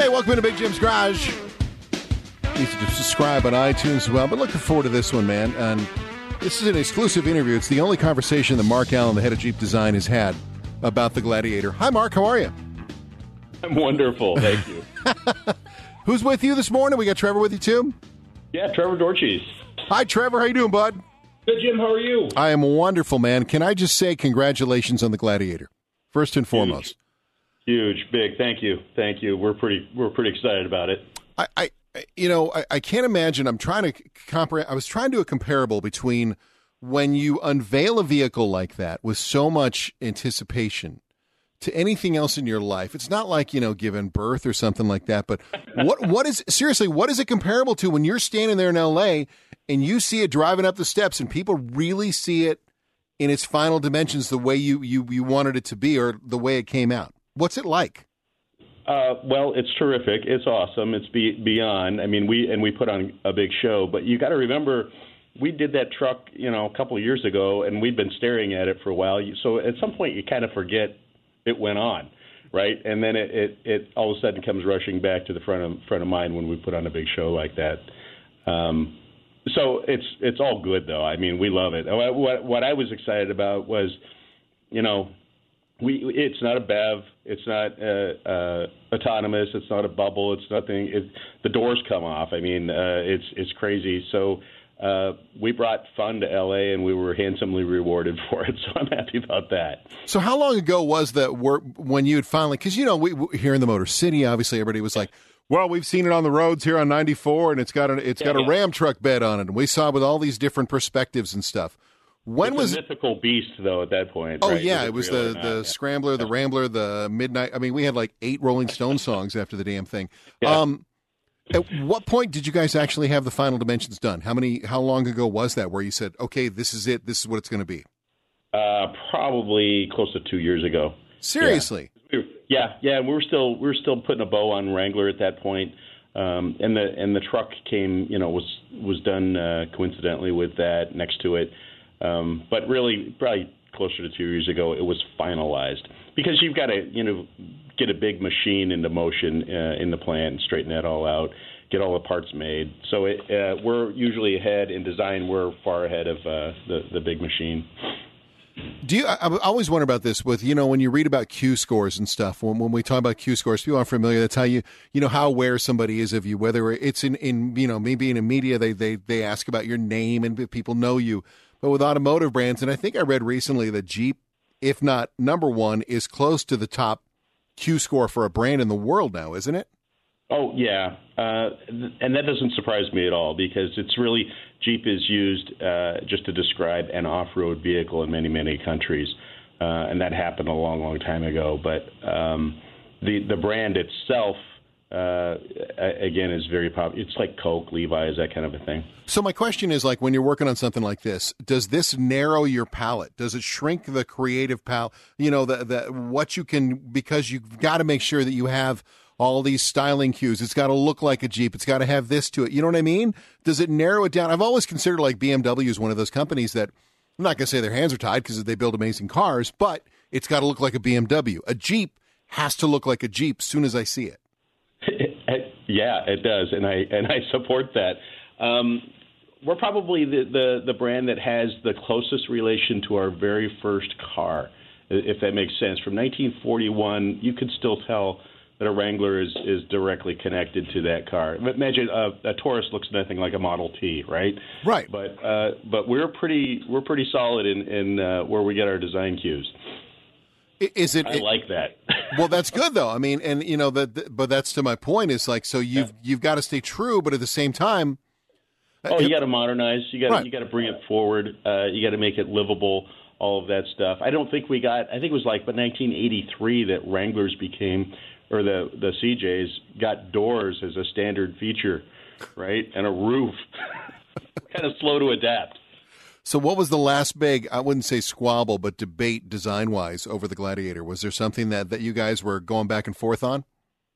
Hey, welcome to Big Jim's Garage. You can subscribe on iTunes as well, but looking forward to this one, man. And this is an exclusive interview. It's the only conversation that Mark Allen, the head of Jeep Design, has had about the Gladiator. Hi, Mark. How are you? I'm wonderful. Thank you. Who's with you this morning? We got Trevor with you, too? Yeah, Trevor Dorches. Hi, Trevor. How you doing, bud? Good, Jim. How are you? I am wonderful, man. Can I just say congratulations on the Gladiator, first and foremost? Huge, big. Thank you. We're pretty excited about it. I can't imagine. I'm trying to comprehend. I was trying to do a comparable between when you unveil a vehicle like that with so much anticipation to anything else in your life. It's not like, giving birth or something like that. But what is it comparable to when you're standing there in L.A. and you see it driving up the steps and people really see it in its final dimensions the way you wanted it to be or the way it came out? What's it like? Well, it's terrific. It's awesome. It's beyond. I mean, we put on a big show, but you got to remember, we did that truck, a couple of years ago, and we've been staring at it for a while. So at some point, you kind of forget it went on, right? And then it all of a sudden comes rushing back to the front of mind when we put on a big show like that. So it's all good, though. I mean, we love it. What I was excited about was, it's not a BEV, it's not autonomous, it's not a bubble, it's nothing. The doors come off. I mean, it's crazy. So we brought fun to LA, and we were handsomely rewarded for it. So I'm happy about that. So how long ago was that when you had finally? Because we here in the Motor City, obviously everybody was like, "Well, we've seen it on the roads here on 94, and it's got a Ram truck bed on it, and we saw it with all these different perspectives and stuff." It's a mythical beast, though, at that point. Oh, right? yeah. It was the Scrambler, the Rambler, the Midnight. I mean, we had like 8 Rolling Stone songs after the damn thing. Yeah. At what point did you guys actually have the final dimensions done? How long ago was that where you said, okay, this is it, this is what it's going to be? Probably close to 2 years ago. Seriously? Yeah. We were still putting a bow on Wrangler at that point. And the truck came, was done coincidentally with that next to it. But really, probably closer to 2 years ago, it was finalized because you've got to, get a big machine into motion in the plant and straighten that all out, get all the parts made. So we're usually ahead in design. We're far ahead of the big machine. I always wonder about this with, when you read about Q scores and stuff, when we talk about Q scores, people aren't familiar. That's how how aware somebody is of you, whether it's in maybe in the media, they ask about your name and people know you. But with automotive brands, and I think I read recently that Jeep, if not number one, is close to the top Q score for a brand in the world now, isn't it? Oh, yeah. And that doesn't surprise me at all because it's really, Jeep is used just to describe an off-road vehicle in many, many countries. And that happened a long, long time ago. But the brand itself, again, is very popular. It's like Coke, Levi's, that kind of a thing. So my question is, like, when you're working on something like this, does this narrow your palette? Does it shrink the creative palette? What you can, because you've got to make sure that you have all these styling cues. It's got to look like a Jeep. It's got to have this to it. You know what I mean? Does it narrow it down? I've always considered like BMW is one of those companies that, I'm not going to say their hands are tied because they build amazing cars, but it's got to look like a BMW. A Jeep has to look like a Jeep as soon as I see it. Yeah, it does, and I support that. We're probably the brand that has the closest relation to our very first car, if that makes sense. From 1941, you can still tell that a Wrangler is directly connected to that car. Imagine a Taurus looks nothing like a Model T, right? Right. But we're pretty solid in where we get our design cues. I like that. Well, that's good though. I mean, and but that's to my point. Is like, so you've got to stay true, but at the same time, you got to modernize. You got to bring it forward. You got to make it livable. All of that stuff. I think it was like, but 1983 that Wranglers became, or the CJs got doors as a standard feature, right, and a roof. Kind of slow to adapt. So what was the last big, I wouldn't say squabble, but debate design-wise over the Gladiator? Was there something that you guys were going back and forth on?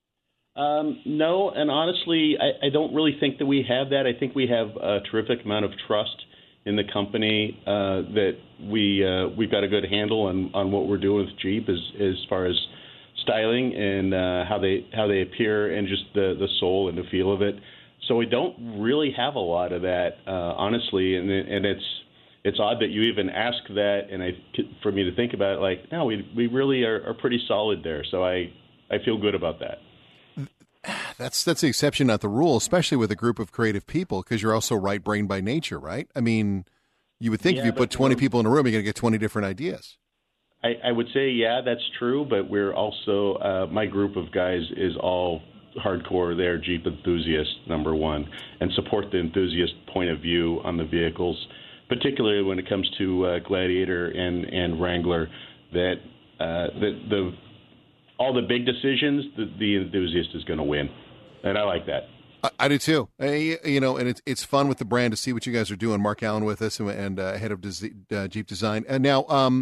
No, and honestly, I don't really think that we have that. I think we have a terrific amount of trust in the company that we've got a good handle on what we're doing with Jeep as far as styling and how they appear and just the soul and the feel of it. So we don't really have a lot of that, honestly, and it's odd that you even ask that, and for me to think about it, like, no, we really are pretty solid there. So I feel good about that. That's the exception, not the rule, especially with a group of creative people, because you're also right-brained by nature, right? I mean, you would think if you put 20 people in a room, you're going to get 20 different ideas. I would say, yeah, that's true, but we're also, my group of guys is all hardcore. They're Jeep enthusiasts, number one, and support the enthusiast point of view on the vehicles, particularly when it comes to Gladiator and Wrangler, that all the big decisions, the enthusiast is going to win, and I like that. I do too. And it's fun with the brand to see what you guys are doing. Mark Allen with us, and head of Jeep Design. And now,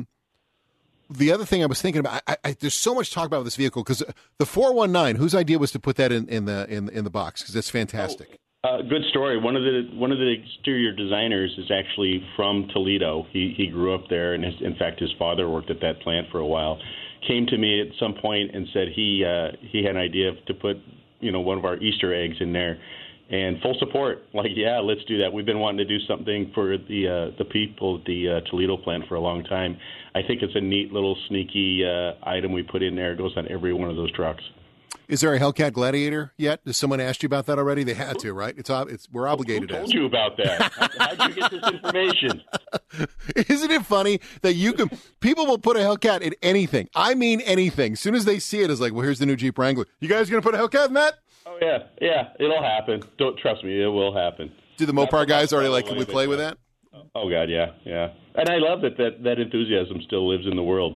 the other thing I was thinking about, there's so much talk about this vehicle, because the 419, whose idea was to put that in the box? Because that's fantastic. Good story. One of the exterior designers is actually from Toledo. He grew up there, and in fact, his father worked at that plant for a while. Came to me at some point and said he had an idea to put one of our Easter eggs in there, and full support. Like, yeah, let's do that. We've been wanting to do something for the people at the Toledo plant for a long time. I think it's a neat little sneaky item we put in there. It goes on every one of those trucks. Is there a Hellcat Gladiator yet? Has someone asked you about that already? They had to, right? We're obligated. Who told you about that? How'd you get this information? Isn't it funny that people will put a Hellcat in anything? I mean anything. As soon as they see it, it's like, well, here's the new Jeep Wrangler. You guys going to put a Hellcat in that? Oh, yeah, it'll happen. Don't trust me, it will happen. Do the Mopar guys already like, can we play with that? Oh, God, yeah. And I love that enthusiasm still lives in the world.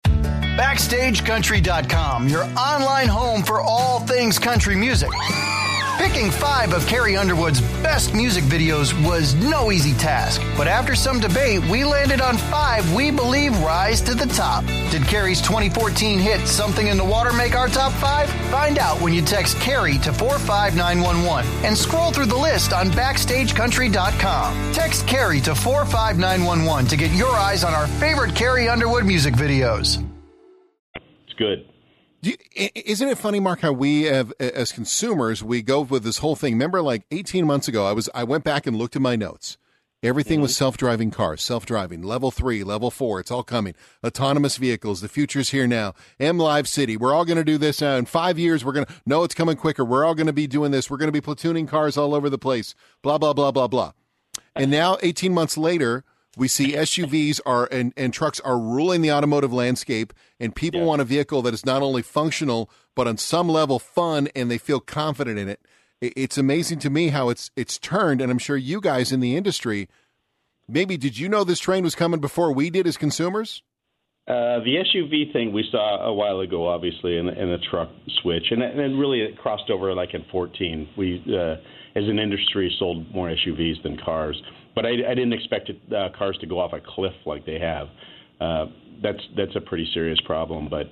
BackstageCountry.com, your online home for all things country music. Picking 5 of Carrie Underwood's best music videos was no easy task, but after some debate, we landed on 5 we believe rise to the top. Did Carrie's 2014 hit Something in the Water make our top 5? Find out when you text Carrie to 45911 and scroll through the list on BackstageCountry.com. Text Carrie to 45911 to get your eyes on our favorite Carrie Underwood music videos. Good. Isn't it funny, Mark, how we have, as consumers, we go with this whole thing? Remember, like 18 months ago, I went back and looked at my notes. Everything was self-driving cars, self-driving, level 3, level 4, it's all coming. Autonomous vehicles, the future's here now. MLive City, we're all going to do this now. In 5 years, no, it's coming quicker. We're all going to be doing this. We're going to be platooning cars all over the place. Blah, blah, blah, blah, blah. And now, 18 months later, we see SUVs and trucks are ruling the automotive landscape, and people want a vehicle that is not only functional, but on some level fun, and they feel confident in it. It's amazing to me how it's turned, and I'm sure you guys in the industry, maybe did you know this train was coming before we did as consumers? The SUV thing we saw a while ago, obviously, in the truck switch, and really it crossed over like in 2014. We, as an industry, sold more SUVs than cars. But I didn't expect cars to go off a cliff like they have. That's a pretty serious problem. But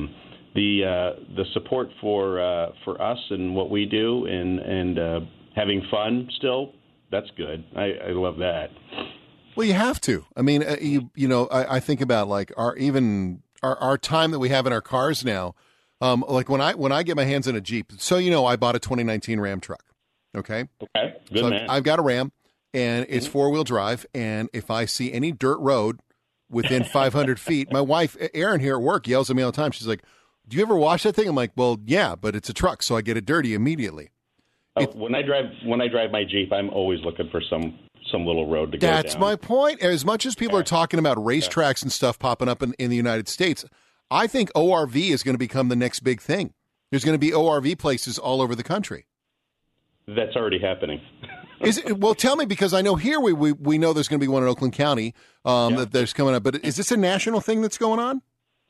the support for us and what we do and having fun still, that's good. I love that. Well, you have to. I mean, I think about like our time that we have in our cars now. Like when I get my hands on a Jeep. So I bought a 2019 Ram truck. Okay. Okay. Good so man. I've got a Ram. And it's 4-wheel drive, and if I see any dirt road within 500 feet, my wife, Erin, here at work, yells at me all the time. She's like, do you ever wash that thing? I'm like, well, yeah, but it's a truck, so I get it dirty immediately. When I drive my Jeep, I'm always looking for some little road to go down. That's my point. As much as people are talking about racetracks and stuff popping up in the United States, I think ORV is going to become the next big thing. There's going to be ORV places all over the country. That's already happening. Well, tell me, because I know here we know there's going to be one in Oakland County that there's coming up. But is this a national thing that's going on?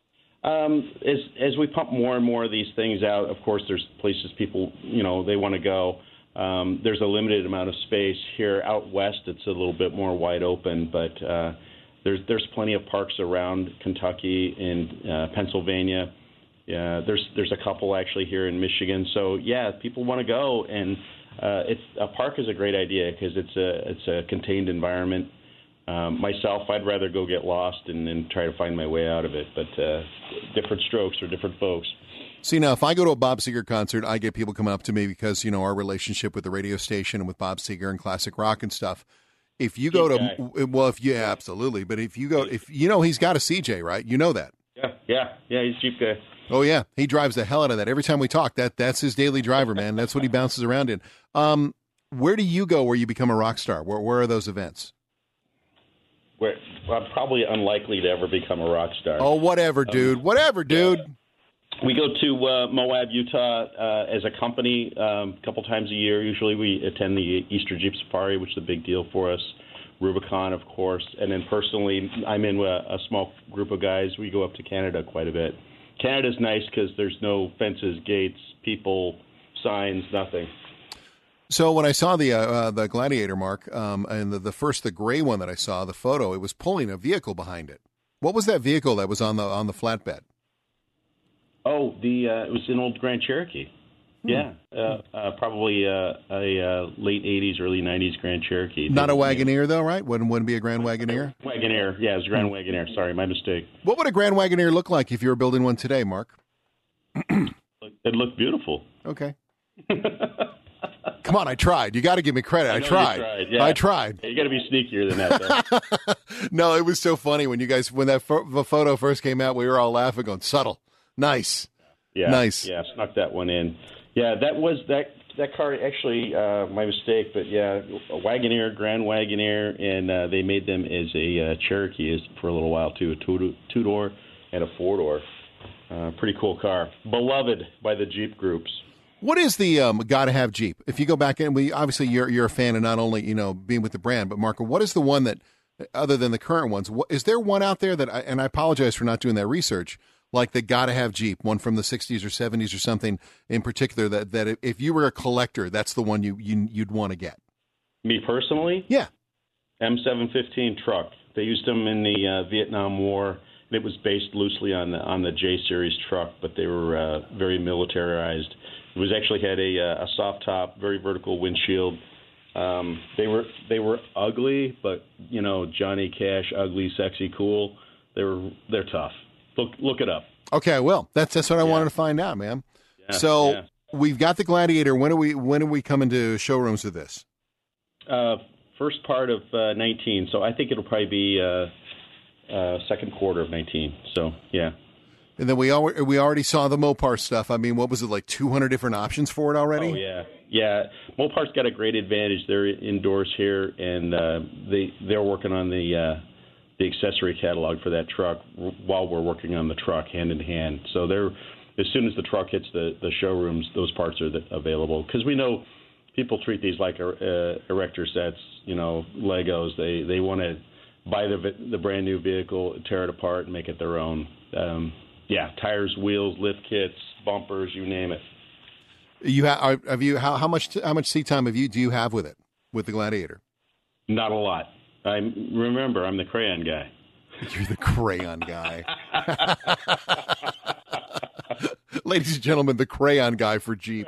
As we pump more and more of these things out, of course, there's places people they want to go. There's a limited amount of space here out west. It's a little bit more wide open, but there's plenty of parks around Kentucky and Pennsylvania. Yeah, there's a couple actually here in Michigan. So yeah, people want to go, and a park is a great idea because it's a contained environment. Myself, I'd rather go get lost and try to find my way out of it. But different strokes for different folks. See, now, if I go to a Bob Seger concert, I get people coming up to me because, our relationship with the radio station and with Bob Seger and classic rock and stuff. If you go to, absolutely. But if he's got a CJ, right? You know that. Yeah, he's a Jeep guy. Oh, yeah. He drives the hell out of that. Every time we talk, that's his daily driver, man. That's what he bounces around in. Where do you go where you become a rock star? Where are those events? I'm probably unlikely to ever become a rock star. Oh, whatever, dude. We go to Moab, Utah as a company a couple times a year. Usually we attend the Easter Jeep Safari, which is a big deal for us. Rubicon, of course. And then personally, I'm in a small group of guys. We go up to Canada quite a bit. Canada's nice because there's no fences, gates, people, signs, nothing. So when I saw the Gladiator, Mark, and the gray one that I saw, the photo, it was pulling a vehicle behind it. What was that vehicle that was on the flatbed? Oh, it was an old Grand Cherokee. Yeah, probably a late 80s, early 90s Grand Cherokee. Not a Wagoneer, though, right? Wouldn't be a Grand Wagoneer? Wagoneer, yeah, it was a Grand Wagoneer. Sorry, my mistake. What would a Grand Wagoneer look like if you were building one today, Mark? It looked beautiful. Okay. Come on, I tried. You got to give me credit. I tried. I tried. Yeah, you got to be sneakier than that, though. No, it was so funny when the photo first came out. We were all laughing, going, subtle, nice, nice. Yeah, snuck that one in. Yeah, that car actually my mistake, but yeah, a Wagoneer, Grand Wagoneer, and they made them as a Cherokee for a little while too, a two-door and a four-door. Pretty cool car, beloved by the Jeep groups. What is the gotta have Jeep? If you go back in, obviously you're a fan of not only being with the brand, but Marco, what is the one that, other than the current ones, is there one out there that? And I apologize for not doing that research. Like the gotta have Jeep, one from the 60s or 70s or something in particular that if you were a collector, that's the one you'd want to get. Me personally? Yeah. M715 truck. They used them in the Vietnam War. It was based loosely on the J series truck, but they were very militarized. It was actually had a soft top, very vertical windshield. They were ugly, but Johnny Cash, ugly, sexy, cool. They're tough. Look it up. Okay, I will. That's what I wanted to find out, man. Yeah, so we've got the Gladiator. When are we coming to showrooms with this? First part of 19. So I think it'll probably be second quarter of 19. So yeah. And then we already saw the Mopar stuff. I mean, what was it, like 200 different options for it already? Oh yeah. Mopar's got a great advantage. They're indoors here, and they're working on the accessory catalog for that truck while we're working on the truck hand in hand. So as soon as the truck hits the showrooms, those parts are available. Because we know people treat these like erector sets, Legos. They want to buy the brand new vehicle, tear it apart, and make it their own. Tires, wheels, lift kits, bumpers, you name it. How much seat time do you have with it, with the Gladiator? Not a lot. Remember, I'm the crayon guy. You're the crayon guy. Ladies and gentlemen, the crayon guy for Jeep.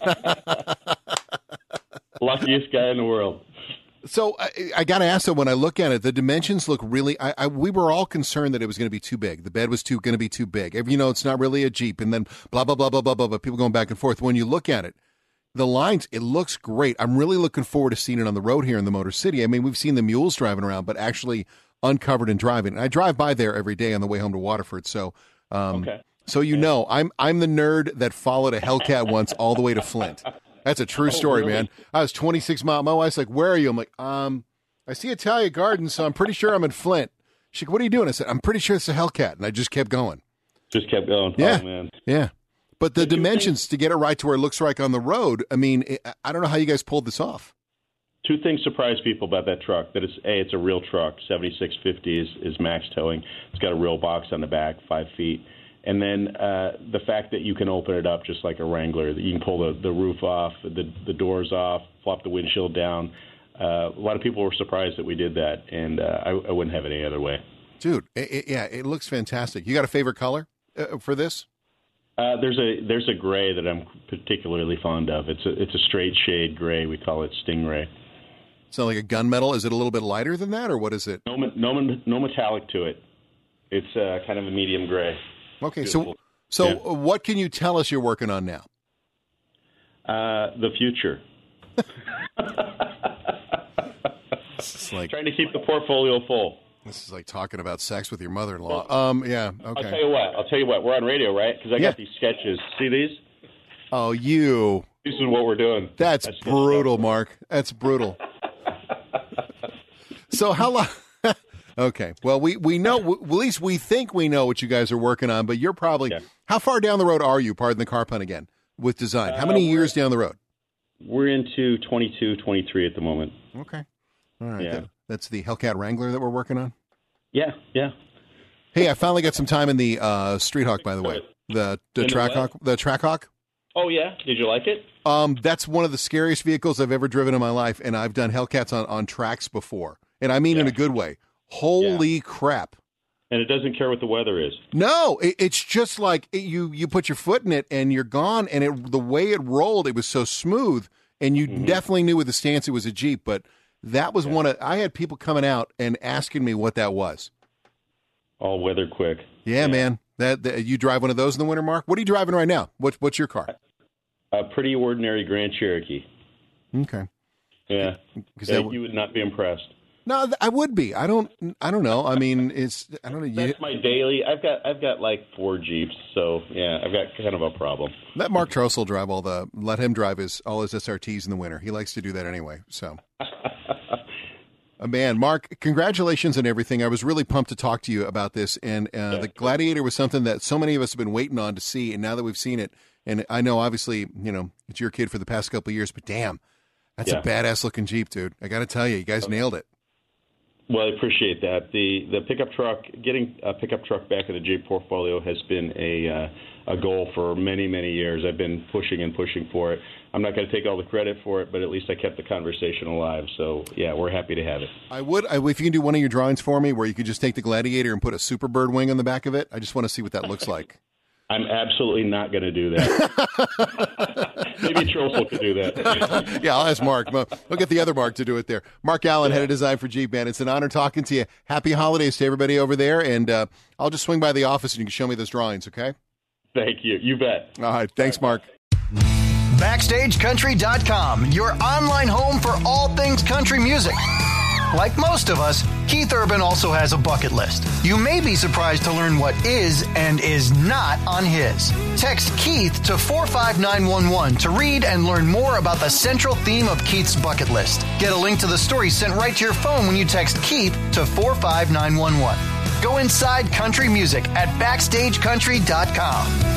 Luckiest guy in the world. So I got to ask, though, when I look at it, the dimensions look really, we were all concerned that it was going to be too big. The bed was going to be too big. It's not really a Jeep, and then blah, blah, blah, blah, blah, blah, blah, people going back and forth. When you look at it, the lines, it looks great. I'm really looking forward to seeing it on the road here in the Motor City. I mean, we've seen the mules driving around, but actually uncovered and driving. And I drive by there every day on the way home to Waterford. So, okay. So I'm the nerd that followed a Hellcat once all the way to Flint. That's a true story, really? Man. I was 26 miles. My wife's like, "Where are you?" I'm like, I see Italia Gardens, so I'm pretty sure I'm in Flint. She's like, "What are you doing?" I said, "I'm pretty sure it's a Hellcat," and I just kept going. Yeah. Oh, man. Yeah. But the dimensions to get it right to where it looks like on the road, I mean, I don't know how you guys pulled this off. Two things surprise people about that truck. That it's a real truck. 7650 is max towing. It's got a real box on the back, 5 feet. And then the fact that you can open it up just like a Wrangler. You can pull the roof off, the doors off, flop the windshield down. A lot of people were surprised that we did that, and I wouldn't have it any other way. Dude, it looks fantastic. You got a favorite color for this? There's a gray that I'm particularly fond of. It's a straight shade gray. We call it Stingray. So like a gunmetal? Is it a little bit lighter than that, or what is it? No metallic to it. It's kind of a medium gray. Okay, beautiful. So what can you tell us you're working on now? The future. It's like trying to keep the portfolio full. This is like talking about sex with your mother-in-law. Yeah, okay. I'll tell you what. We're on radio, right? Because I got these sketches. See these? Oh, you. This is what we're doing. That's brutal, Mark. That's brutal. So how long? Okay. Well, we know, at least we think we know what you guys are working on, but you're probably, how far down the road are you, pardon the car pun again, with design? How many years down the road? We're into 22, 23 at the moment. Okay. All right. Yeah. That's the Hellcat Wrangler that we're working on? Yeah. Hey, I finally got some time in the Street Hawk, by the way. The Trackhawk. Oh, yeah? Did you like it? That's one of the scariest vehicles I've ever driven in my life, and I've done Hellcats on tracks before. And I mean in a good way. Holy crap. And it doesn't care what the weather is. No, it's just like you put your foot in it and you're gone, and the way it rolled, it was so smooth, and you definitely knew with the stance it was a Jeep, but that was I had people coming out and asking me what that was. All weather quick. Yeah, man. That you drive one of those in the winter, Mark? What are you driving right now? What's your car? A pretty ordinary Grand Cherokee. Okay. Yeah. You would not be impressed. No, I would be. I don't know. I mean, I don't know. That's my daily. I've got like 4 Jeeps, so yeah, I've got kind of a problem. Let Mark Trossel drive let him drive all his SRTs in the winter. He likes to do that anyway. So, man, Mark, congratulations on everything. I was really pumped to talk to you about this, and the Gladiator was something that so many of us have been waiting on to see, and now that we've seen it, and I know obviously it's your kid for the past couple of years, but damn, that's a badass looking Jeep, dude. I got to tell you guys nailed it. Well, I appreciate that. The pickup truck, getting a pickup truck back in the Jeep portfolio has been a goal for many, many years. I've been pushing for it. I'm not going to take all the credit for it, but at least I kept the conversation alive. So, yeah, we're happy to have it. If you can do one of your drawings for me where you could just take the Gladiator and put a Superbird wing on the back of it, I just want to see what that looks like. I'm absolutely not going to do that. Maybe Trossel could do that. Yeah, I'll ask Mark. We'll get the other Mark to do it there. Mark Allen, head of design for Jeep, man. It's an honor talking to you. Happy holidays to everybody over there, and I'll just swing by the office and you can show me those drawings, okay? Thank you. You bet. All right. Thanks, Mark. BackstageCountry.com, your online home for all things country music. Like most of us, Keith Urban also has a bucket list. You may be surprised to learn what is and is not on his. Text Keith to 45911 to read and learn more about the central theme of Keith's bucket list. Get a link to the story sent right to your phone when you text Keith to 45911. Go inside country music at BackstageCountry.com.